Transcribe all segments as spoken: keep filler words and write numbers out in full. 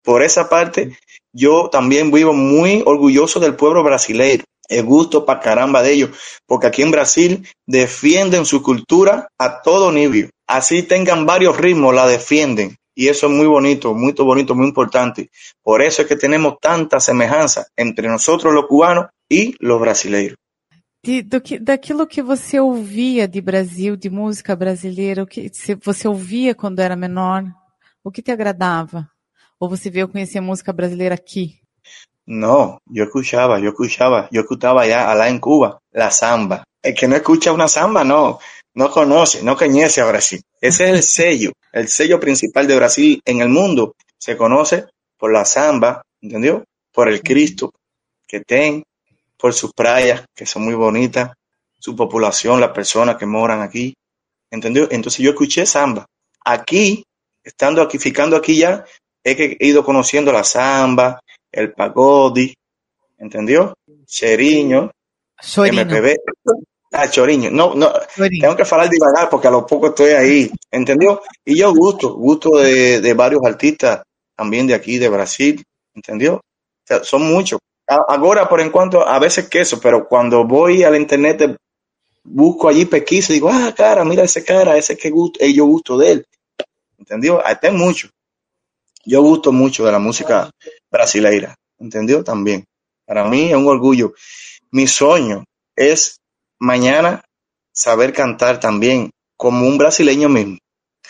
por esa parte, yo también vivo muy orgulloso del pueblo brasileño. El gusto para caramba de ellos, porque aquí en Brasil defienden su cultura a todo nivel. Así tengan varios ritmos, la defienden. Y eso es muy bonito, muy bonito, muy importante. Por eso es que tenemos tanta semejanza entre nosotros los cubanos y los brasileiros. De, do que, daquilo que você ouvia de Brasil, de música brasileira, o que você ouvia quando era menor, o que te agradava? Ou você veio conhecer música brasileira aqui? No, yo escuchaba, yo escuchaba, yo escuchaba allá, allá en Cuba, la samba. El que no escucha una samba, no, no conoce, no conoce a Brasil. Ese es el sello, el sello principal de Brasil en el mundo. Se conoce por la samba, ¿entendió? Por el Cristo que tiene, por sus playas, que son muy bonitas, su población, las personas que moran aquí, ¿entendió? Entonces yo escuché samba. Aquí, estando aquí, ficando aquí ya, es que he ido conociendo la samba, el pagode, ¿entendió? Cheriño, Chorinho. M P B. Ah, choriño. No, no, Chorinho. tengo que falar divagar porque a lo poco estoy ahí, ¿entendió? Y yo gusto, gusto de, de varios artistas también de aquí, de Brasil, ¿entendió? O sea, son muchos. A- Ahora, por en cuanto, a veces queso, pero cuando voy al internet busco allí pesquisa y digo, ah, cara, mira ese cara, ese que gusto, eh, yo gusto de él, ¿entendió? Ahí está mucho. Yo gusto mucho de la música brasileira, ¿entendió? También. Para mí es un orgullo. Mi sueño es mañana saber cantar también como un brasileño mismo.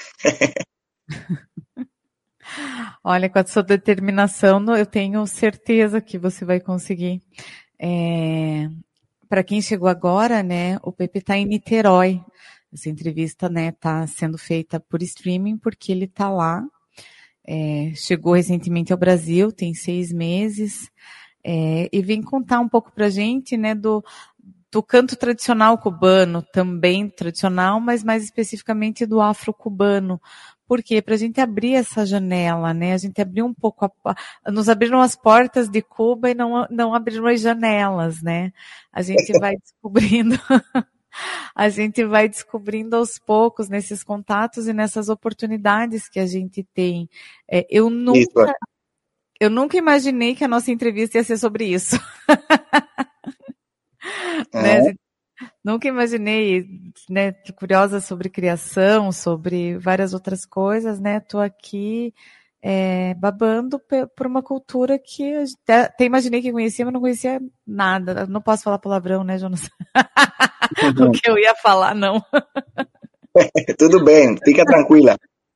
Olha, com a sua determinação, eu tenho certeza que você vai conseguir. É, para quem chegou agora, né, o Pepe está em Niterói. Essa entrevista, né, está sendo feita por streaming porque ele está lá. É, chegou recentemente ao Brasil, tem seis meses, é, e vem contar um pouco para a gente, né, do, do canto tradicional cubano, também tradicional, mas mais especificamente do afro-cubano. Por quê? Para a gente abrir essa janela, né? A gente abriu um pouco, a, nos abriram as portas de Cuba e não, não abriram as janelas, né? A gente vai descobrindo... A gente vai descobrindo aos poucos nesses contatos e nessas oportunidades que a gente tem. É, eu nunca, eu nunca imaginei que a nossa entrevista ia ser sobre isso. Uhum. Né? Nunca imaginei, né? Curiosa sobre criação, sobre várias outras coisas, né? Tô aqui é, babando por uma cultura que até, até imaginei que conhecia, mas não conhecia nada. Não posso falar palavrão, né, Jonas? O que eu ia falar, não. Tudo bem, fica tranquila.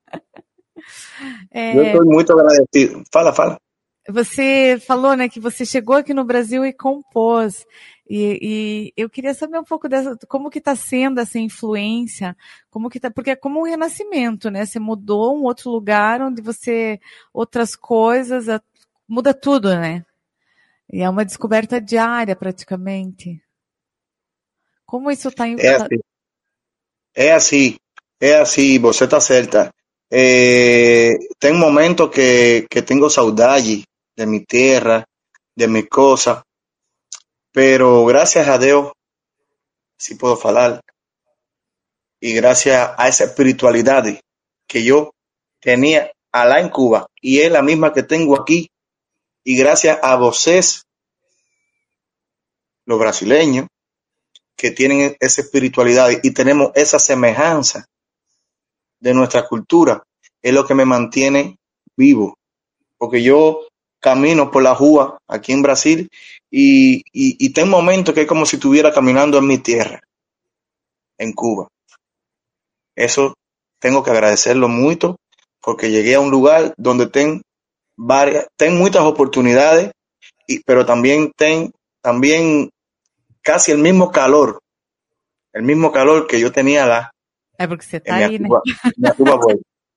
É, eu estou muito agradecido. Fala, fala. Você falou, né, que você chegou aqui no Brasil e compôs. E, e eu queria saber um pouco dessa, como que está sendo essa influência, como que tá, porque é como um renascimento, né? Você mudou um outro lugar onde você, outras coisas, muda tudo, né? E é uma descoberta diária, praticamente. Como isso está... É assim, é assim, é assim, você está certa. Eh, tem momentos que, que tengo saudade de mi tierra, de mis cosas, pero gracias a Dios, si puedo falar, y gracias a esa espiritualidad que yo tenía allá en Cuba, y es la misma que tengo aquí, y gracias a vocês, los brasileños, que tienen esa espiritualidad y tenemos esa semejanza de nuestra cultura, es lo que me mantiene vivo, porque yo camino por la rúa aquí en Brasil y, y, y tengo momentos que es como si estuviera caminando en mi tierra, en Cuba. Eso tengo que agradecerlo mucho porque llegué a un lugar donde tengo varias, tengo muchas oportunidades, y, pero también tengo también casi el mismo calor, el mismo calor que yo tenía lá. É porque você está aí, Cuba, né? minha Cuba boa.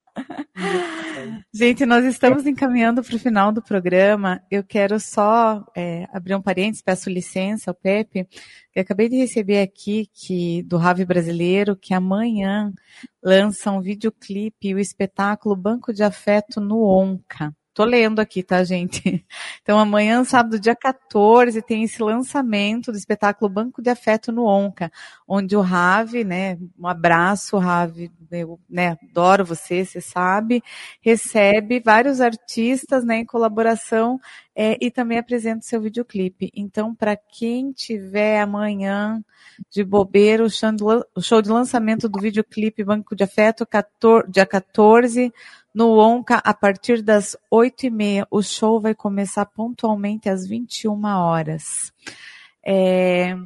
Gente, nós estamos encaminhando para o final do programa. Eu quero só é, abrir um parênteses, peço licença ao Pepe. Eu acabei de receber aqui que, do Rave Brasileiro que amanhã lança um videoclipe e o espetáculo Banco de Afeto no Onca. tô lendo aqui, tá, gente? Então, amanhã, sábado, dia quatorze, tem esse lançamento do espetáculo Banco de Afeto no Onca, onde o Ravi, né, um abraço, Ravi, eu, né, adoro você, você sabe, recebe vários artistas, né, em colaboração, é, e também apresenta o seu videoclipe. Então, para quem tiver amanhã de bobeira, o show de, o show de lançamento do videoclipe Banco de Afeto, quatorze, dia quatorze, no Onca, a partir das oito e meia. O show vai começar pontualmente às vinte e uma horas. É...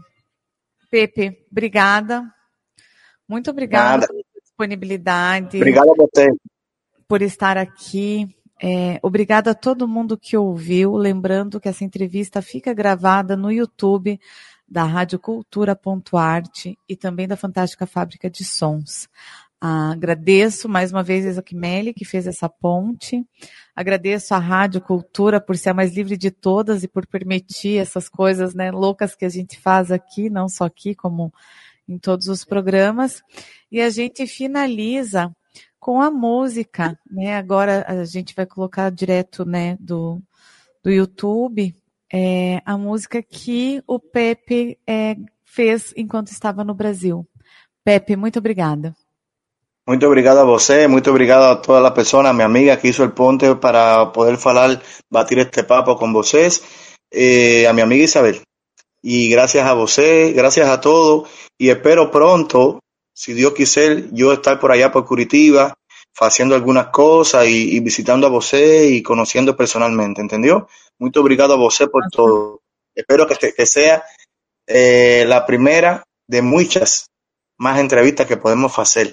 Pepe, obrigada. Muito obrigada Nada. pela disponibilidade. Obrigado a você. Por estar aqui. É, obrigada a todo mundo que ouviu. Lembrando que essa entrevista fica gravada no YouTube da Rádio Cultura ponto arte e também da Fantástica Fábrica de Sons. Ah, agradeço mais uma vez a Isaquimeli, que fez essa ponte. Agradeço à Rádio Cultura por ser a mais livre de todas e por permitir essas coisas, né, loucas que a gente faz aqui, não só aqui, como em todos os programas. E a gente finaliza com a música, né? Agora a gente vai colocar direto, né, do, do YouTube, é, a música que o Pepe é, fez enquanto estava no Brasil. Pepe, muito obrigada. Muito obrigado a você, muito obrigado a todas las personas, mi amiga que hizo el ponte para poder falar, batir este papo con vocês, eh, a mi amiga Isabel. Y gracias a você, gracias a todos, y espero pronto, si Dios quiser, yo estar por allá por Curitiba, haciendo algunas cosas y, y visitando a você y conociendo personalmente, ¿entendió? Muito obrigado a você por Nossa. todo. Espero que, que sea eh, la primera de muchas más entrevistas que podemos hacer.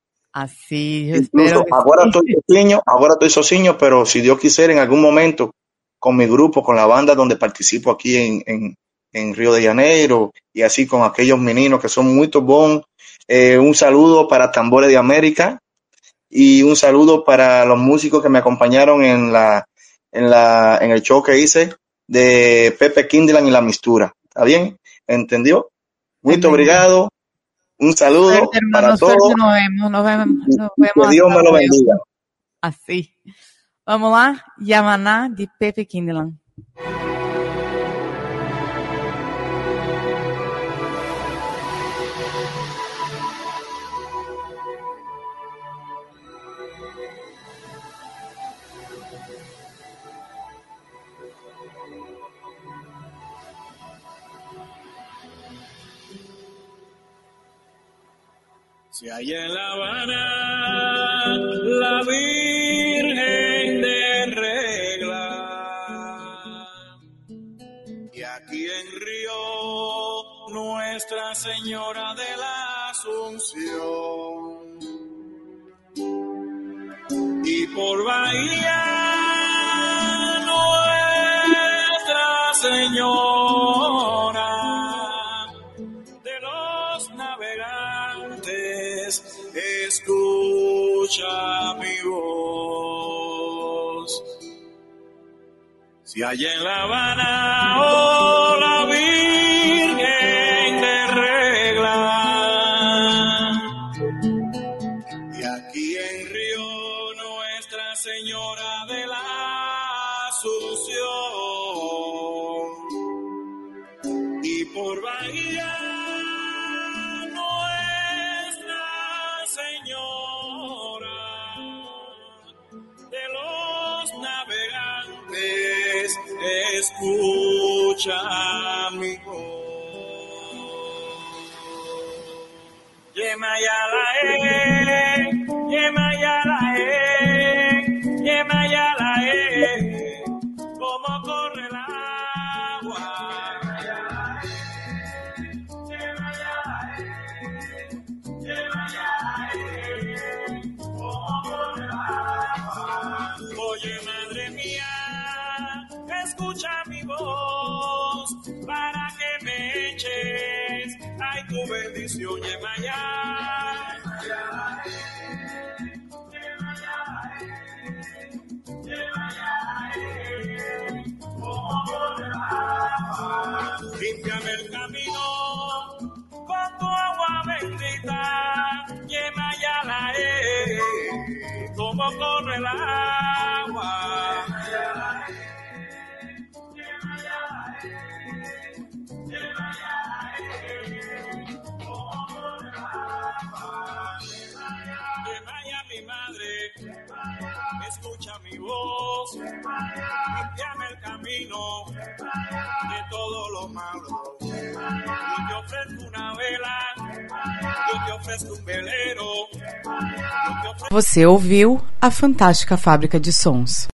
Assim, eu Incluso espero que ahora sim. estoy sozinho, ahora estoy sozinho, pero si Dios quisiera en algún momento con mi grupo, con la banda donde participo aquí en, en, en Río de Janeiro y así con aquellos meninos que son muy bons. Eh, un saludo para Tambores de América y un saludo para los músicos que me acompañaron en la en la en el show que hice de Pepe Kindland y la Mistura. ¿Está bien? ¿Entendió? Muito obrigado. Un saludo Suerte, hermano, para suerte, todos. nos vemos, nos vemos, nos Que vemos Dios hasta me lo luego. bendiga. Assim. Vamos lá? Yamaná, de Pepe Kindland. Si hay en La Habana la Virgen de Regla y aquí en Río Nuestra Señora de la Asunción y por Bahía Nuestra Señora de los navegantes, escucha mi voz. Si hay en La Habana oh, la Virgen de Regla y aquí en Río Nuestra Señora de la Asunción y por Bahía escucha mi voz. Yemayala eh, Yemayala eh, Yemayala eh, como corre el agua. Yemayala eh, Yemayala eh, como corre el agua. Oye, madre mía, escucha mi voz para que me eches, ay, tu bendición, Yemaya. Límpiame el camino con tu agua bendita, Yemaya la eh, como corre el agua. Escucha mi voz, limpiame el camino de todo lo malo. Yo te ofrezco una vela, yo te ofrezco um veleiro. Yo te ofrezco... Você ouviu a Fantástica Fábrica de Sons.